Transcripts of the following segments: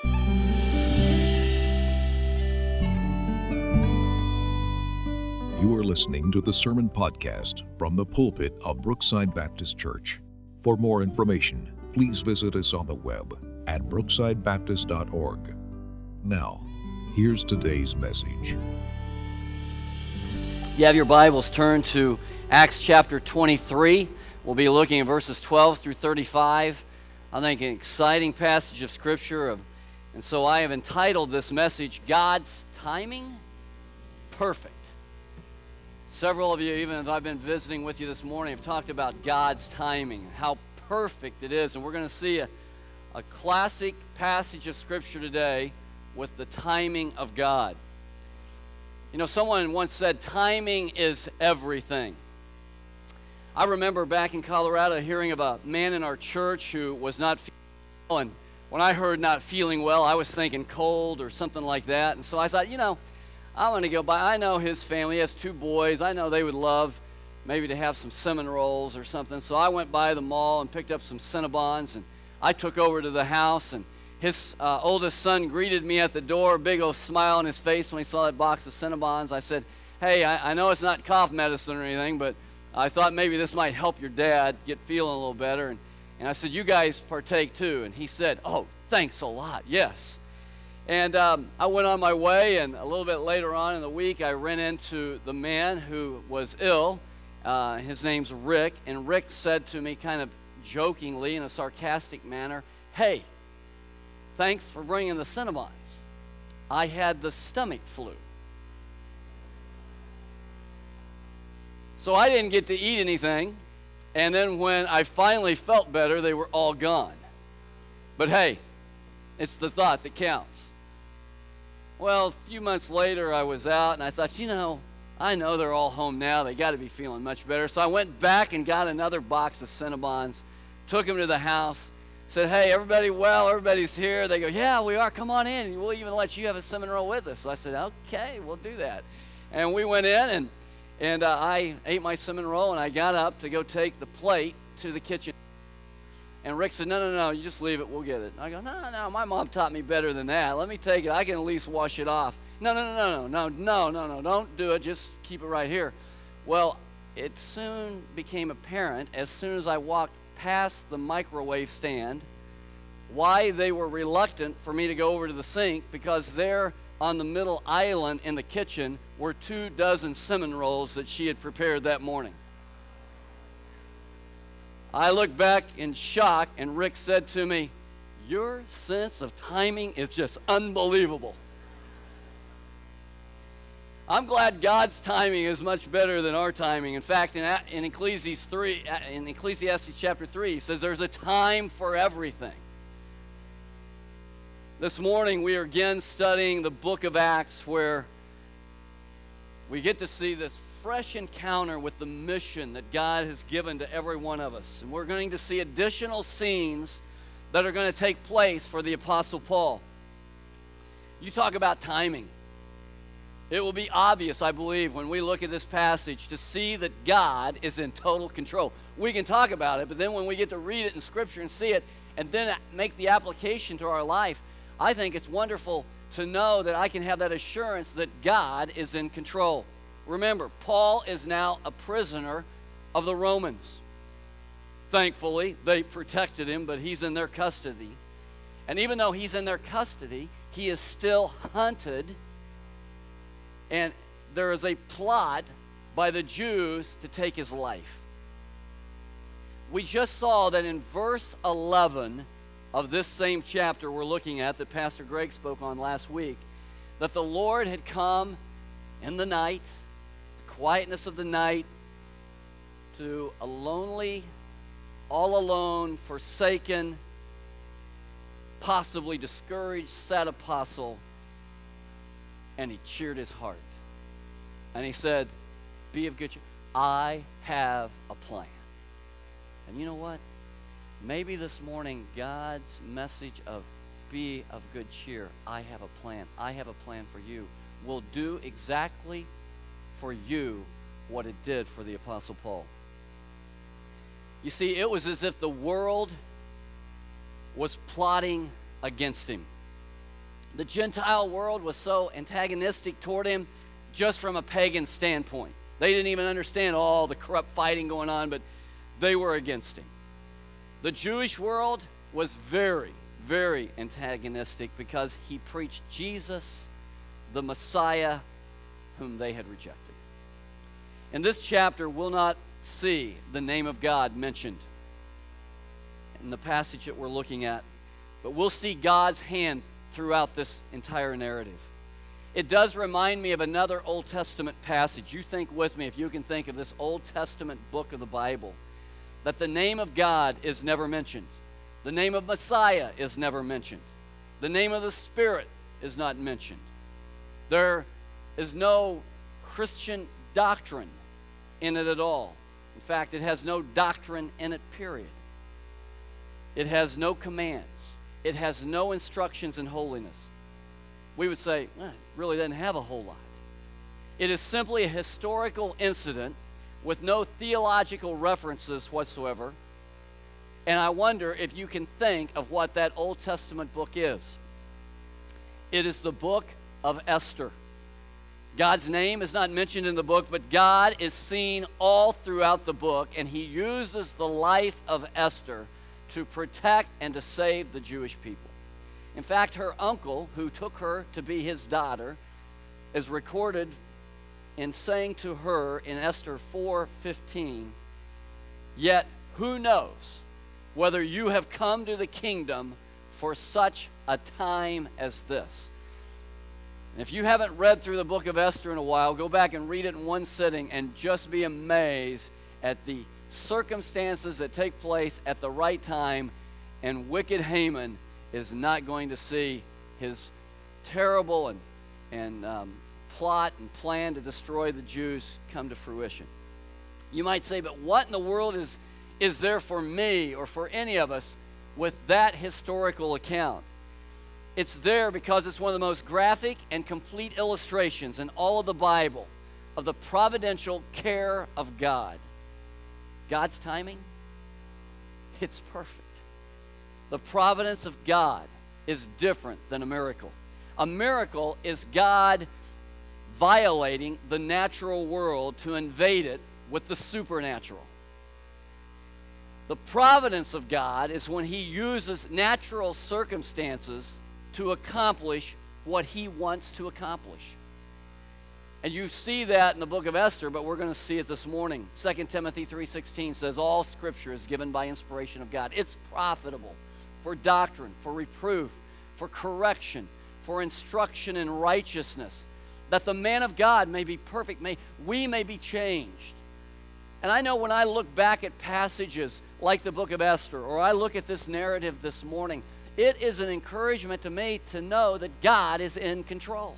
You are listening to the Sermon Podcast from the pulpit of Brookside Baptist Church. For more information, please visit us on the web at brooksidebaptist.org. Now, here's today's message. You have your Bibles turned to Acts chapter 23. We'll be looking at verses 12 through 35. I think an exciting passage of Scripture. And so I have entitled this message, God's Timing Perfect. Several of you, even as I've been visiting with you this morning, have talked about God's timing, how perfect it is. And we're going to see a classic passage of Scripture today with the timing of God. You know, someone once said, timing is everything. I remember back in Colorado hearing of a man in our church who was not feeling well. And when I heard not feeling well, I was thinking cold or something like that. And so I thought, I want to go by. I know his family. He has 2 boys. I know they would love maybe to have some cinnamon rolls or something. So I went by the mall and picked up some Cinnabons, and I took over to the house, and his oldest son greeted me at the door, big old smile on his face when he saw that box of Cinnabons. I said, hey, I know it's not cough medicine or anything, but I thought maybe this might help your dad get feeling a little better. And I said, you guys partake too. And he said, oh, thanks a lot, yes. And I went on my way, and a little bit later on in the week, I ran into the man who was ill. His name's Rick, and Rick said to me kind of jokingly in a sarcastic manner, hey, thanks for bringing the Cinnabons. I had the stomach flu. So I didn't get to eat anything, and then when I finally felt better, they were all gone. But hey, it's the thought that counts. Well, a few months later, I was out, and I thought, I know they're all home now. They got to be feeling much better. So I went back and got another box of Cinnabons, took them to the house, said, hey, everybody well? Everybody's here? They go, yeah, we are. Come on in. We'll even let you have a cinnamon roll with us. So I said, okay, we'll do that. And we went in, and I ate my cinnamon roll, and I got up to go take the plate to the kitchen. And Rick said, no, you just leave it. We'll get it. I go, no, my mom taught me better than that. Let me take it. I can at least wash it off. No, don't do it. Just keep it right here. Well, it soon became apparent as soon as I walked past the microwave stand why they were reluctant for me to go over to the sink, because there on the middle island in the kitchen were 24 cinnamon rolls that she had prepared that morning. I looked back in shock, and Rick said to me, your sense of timing is just unbelievable. I'm glad God's timing is much better than our timing. In fact, in Ecclesiastes chapter 3, he says there's a time for everything. This morning we are again studying the book of Acts, where we get to see this fresh encounter with the mission that God has given to every one of us. And we're going to see additional scenes that are going to take place for the Apostle Paul. You talk about timing. It will be obvious, I believe, when we look at this passage to see that God is in total control. We can talk about it, but then when we get to read it in Scripture and see it and then make the application to our life, I think it's wonderful to know that I can have that assurance that God is in control. Remember, Paul is now a prisoner of the Romans. Thankfully, they protected him, but he's in their custody. And even though he's in their custody, he is still hunted. And there is a plot by the Jews to take his life. We just saw that in verse 11 of this same chapter we're looking at, that Pastor Greg spoke on last week, that the Lord had come in the night, quietness of the night, to a lonely, all alone, forsaken, possibly discouraged, sad apostle, and he cheered his heart. And he said, be of good cheer. I have a plan. And you know what? Maybe this morning God's message of be of good cheer, I have a plan, I have a plan for you, will do exactly for you what it did for the Apostle Paul. You see, it was as if the world was plotting against him. The Gentile world was so antagonistic toward him just from a pagan standpoint. They didn't even understand all the corrupt fighting going on, but they were against him. The Jewish world was very, very antagonistic because he preached Jesus, the Messiah, whom they had rejected. In this chapter, we'll not see the name of God mentioned in the passage that we're looking at, but we'll see God's hand throughout this entire narrative. It does remind me of another Old Testament passage. You think with me, if you can think of this Old Testament book of the Bible, that the name of God is never mentioned. The name of Messiah is never mentioned. The name of the Spirit is not mentioned. There is no Christian doctrine in it at all. In fact, it has no doctrine in it, period. It has no commands. It has no instructions in holiness. We would say, it really doesn't have a whole lot. It is simply a historical incident with no theological references whatsoever. And I wonder if you can think of what that Old Testament book is. It is the book of Esther. God's name is not mentioned in the book, but God is seen all throughout the book, and he uses the life of Esther to protect and to save the Jewish people. In fact, her uncle, who took her to be his daughter, is recorded in saying to her in Esther 4:15, "Yet who knows whether you have come to the kingdom for such a time as this?" And if you haven't read through the book of Esther in a while, go back and read it in one sitting and just be amazed at the circumstances that take place at the right time, and wicked Haman is not going to see his terrible and plot and plan to destroy the Jews come to fruition. You might say, but what in the world is there for me or for any of us with that historical account? It's there because it's one of the most graphic and complete illustrations in all of the Bible of the providential care of God. God's timing, it's perfect. The providence of God is different than a miracle. A miracle is God violating the natural world to invade it with the supernatural. The providence of God is when he uses natural circumstances to accomplish what he wants to accomplish. And you see that in the book of Esther, but we're going to see it this morning. 2 Timothy 3:16 says, all Scripture is given by inspiration of God. It's profitable for doctrine, for reproof, for correction, for instruction in righteousness, that the man of God may be perfect, we may be changed. And I know when I look back at passages like the book of Esther, or I look at this narrative this morning, it is an encouragement to me to know that God is in control.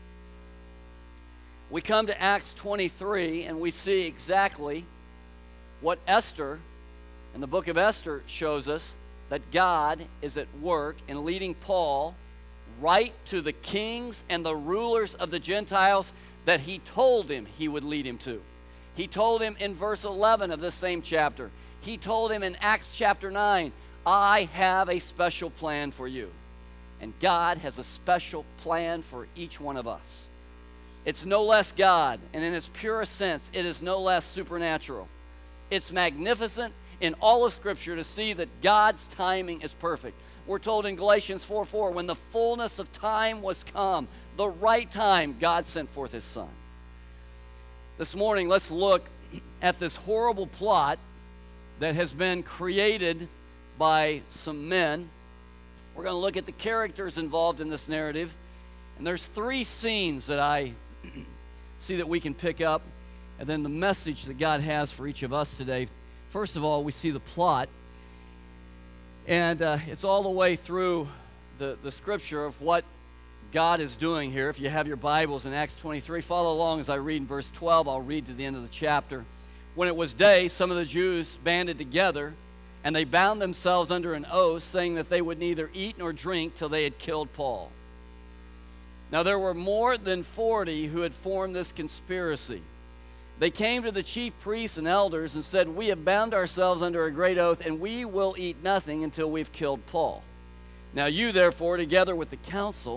We come to Acts 23 and we see exactly what Esther and the book of Esther shows us, that God is at work in leading Paul right to the kings and the rulers of the Gentiles that he told him he would lead him to. He told him in verse 11 of this same chapter. He told him in Acts chapter 9, I have a special plan for you. And God has a special plan for each one of us. It's no less God, and in its purest sense, it is no less supernatural. It's magnificent in all of Scripture to see that God's timing is perfect. We're told in Galatians 4:4, when the fullness of time was come, the right time, God sent forth his Son. This morning, let's look at this horrible plot that has been created by some men. We're going to look at the characters involved in this narrative. And there's three scenes that I see that we can pick up, and then the message that God has for each of us today. First of all, we see the plot, and it's all the way through the scripture of what God is doing here. If you have your Bibles in Acts 23, follow along as I read in verse 12. I'll read to the end of the chapter. When it was day, some of the Jews banded together, and they bound themselves under an oath, saying that they would neither eat nor drink till they had killed Paul. Now there were more than 40 who had formed this conspiracy. They came to the chief priests and elders and said, we have bound ourselves under a great oath, and we will eat nothing until we've killed Paul. Now you, therefore, together with the council,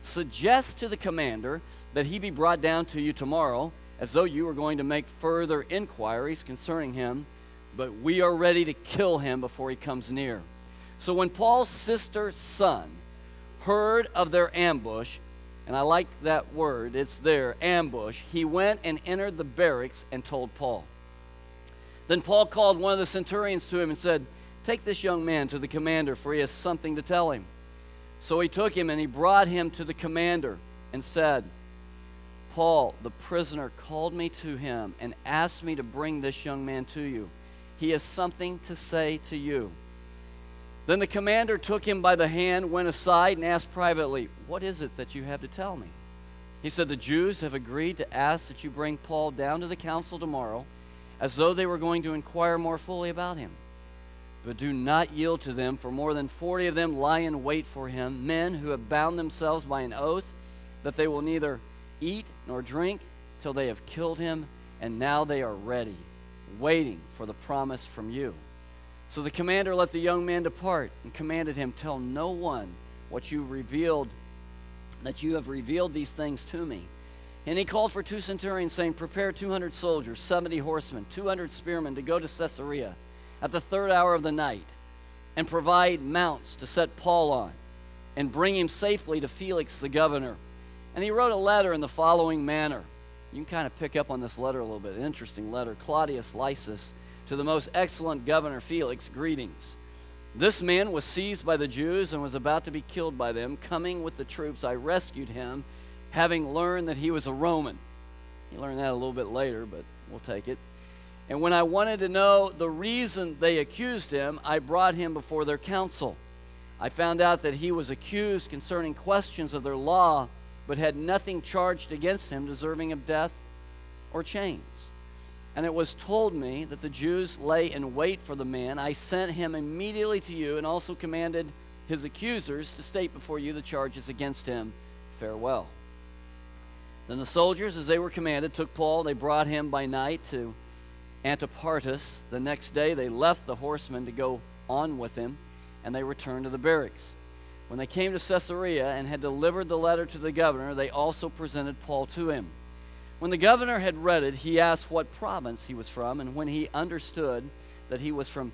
Suggest to the commander that he be brought down to you tomorrow, as though you were going to make further inquiries concerning him, but we are ready to kill him before he comes near." So when Paul's sister's son heard of their ambush, and I like that word, it's there, ambush, he went and entered the barracks and told Paul. Then Paul called one of the centurions to him and said, "Take this young man to the commander, for he has something to tell him." So he took him and he brought him to the commander and said, "Paul, the prisoner, called me to him and asked me to bring this young man to you. He has something to say to you." Then the commander took him by the hand, went aside, and asked privately, "What is it that you have to tell me?" He said, "The Jews have agreed to ask that you bring Paul down to the council tomorrow, as though they were going to inquire more fully about him. But do not yield to them, for more than 40 of them lie in wait for him, men who have bound themselves by an oath that they will neither eat nor drink till they have killed him, and now they are ready, waiting for the promise from you." So the commander let the young man depart and commanded him, "Tell no one what you revealed, that you have revealed these things to me." And he called for 2 centurions, saying, "Prepare 200 soldiers, 70 horsemen, 200 spearmen to go to Caesarea at the 3rd hour of the night, and provide mounts to set Paul on, and bring him safely to Felix the governor." And he wrote a letter in the following manner. You can kind of pick up on this letter a little bit. An interesting letter. "Claudius Lysis, to the most excellent governor Felix, greetings. This man was seized by the Jews and was about to be killed by them. Coming with the troops, I rescued him, having learned that he was a Roman." You learn that a little bit later, but we'll take it. "And when I wanted to know the reason they accused him, I brought him before their council. I found out that he was accused concerning questions of their law, but had nothing charged against him deserving of death or chains. And it was told me that the Jews lay in wait for the man. I sent him immediately to you, and also commanded his accusers to state before you the charges against him. Farewell." Then the soldiers, as they were commanded, took Paul. They brought him by night to Antipatris. The next day they left the horsemen to go on with him, and they returned to the barracks. When they came to Caesarea and had delivered the letter to the governor, they also presented Paul to him. When the governor had read it, he asked what province he was from, and when he understood that he was from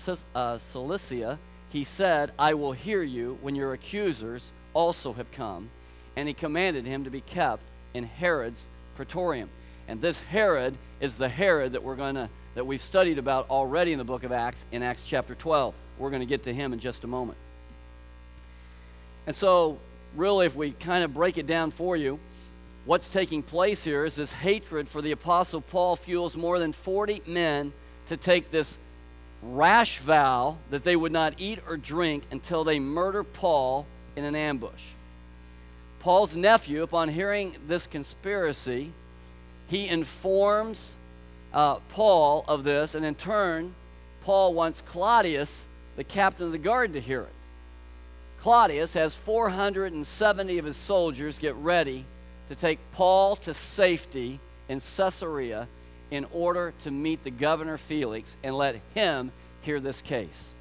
Cilicia, he said, "I will hear you when your accusers also have come." And he commanded him to be kept in Herod's praetorium. And this Herod is the Herod that we've studied about already in the book of Acts, in Acts chapter 12. We're going to get to him in just a moment. And so, really, if we kind of break it down for you, what's taking place here is this hatred for the Apostle Paul fuels more than 40 men to take this rash vow that they would not eat or drink until they murder Paul in an ambush. Paul's nephew, upon hearing this conspiracy, he informs Paul of this, and in turn, Paul wants Claudius, the captain of the guard, to hear it. Claudius has 470 of his soldiers get ready to take Paul to safety in Caesarea in order to meet the governor Felix and let him hear this case.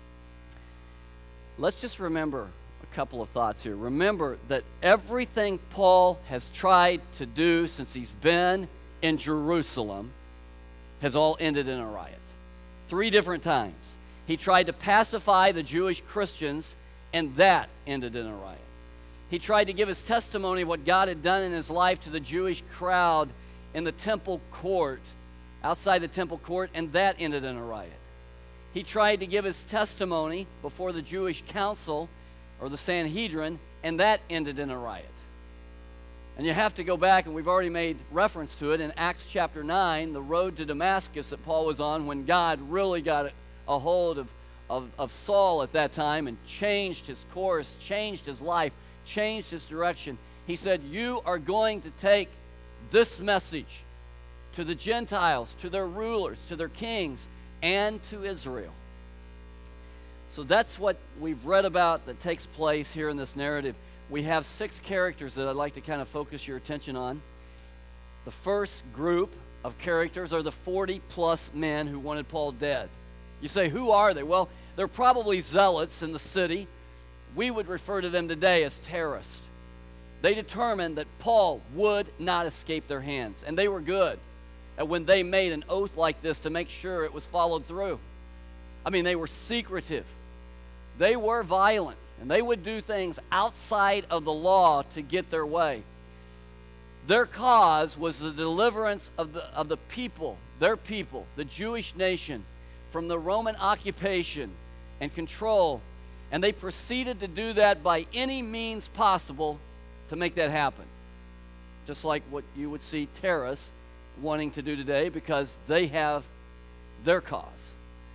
Let's just remember a couple of thoughts here. Remember that everything Paul has tried to do since he's been in Jerusalem has all ended in a riot. 3 different times. He tried to pacify the Jewish Christians, and that ended in a riot. He tried to give his testimony of what God had done in his life to the Jewish crowd in the temple court, outside the temple court, and that ended in a riot. He tried to give his testimony before the Jewish council, or the Sanhedrin, and that ended in a riot. And you have to go back, and we've already made reference to it, in Acts chapter 9, the road to Damascus that Paul was on when God really got a hold of Saul at that time and changed his course, changed his life, changed his direction. He said, "You are going to take this message to the Gentiles, to their rulers, to their kings, and to Israel." So that's what we've read about that takes place here in this narrative. We have 6 characters that I'd like to kind of focus your attention on. The first group of characters are the 40-plus men who wanted Paul dead. You say, who are they? Well, they're probably zealots in the city. We would refer to them today as terrorists. they determined that Paul would not escape their hands. And they were good at when they made an oath like this to make sure it was followed through. I mean, they were secretive. They were violent. And they would do things outside of the law to get their way. Their cause was the deliverance of the people, their people, the Jewish nation, from the Roman occupation and control. And they proceeded to do that by any means possible to make that happen. Just like what you would see terrorists wanting to do today, because they have their cause.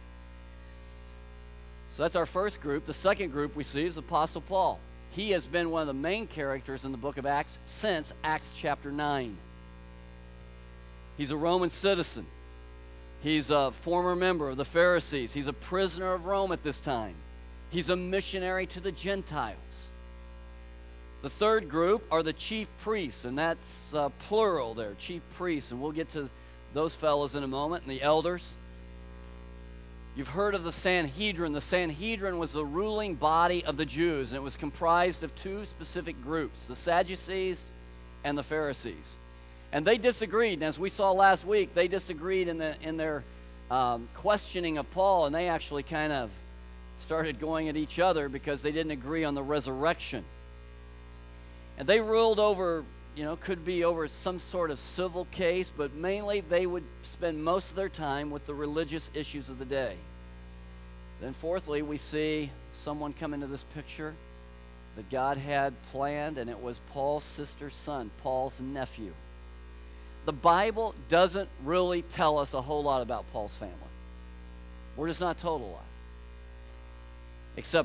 So that's our first group. The second group we see is Apostle Paul. He has been one of the main characters in the book of Acts since Acts chapter 9. He's a Roman citizen. He's a former member of the Pharisees. He's a prisoner of Rome at this time. He's a missionary to the Gentiles. The third group are the chief priests, and that's plural there, chief priests, and we'll get to those fellows in a moment, and the elders. You've heard of the Sanhedrin. The Sanhedrin was the ruling body of the Jews, and it was comprised of two specific groups, the Sadducees and the Pharisees. And they disagreed, and as we saw last week, they disagreed in their questioning of Paul, and they actually kind of started going at each other because they didn't agree on the resurrection. And they ruled over, could be over some sort of civil case, but mainly they would spend most of their time with the religious issues of the day. Then fourthly, we see someone come into this picture that God had planned, and it was Paul's sister's son, Paul's nephew. The Bible doesn't really tell us a whole lot about Paul's family. We're just not told a lot. Except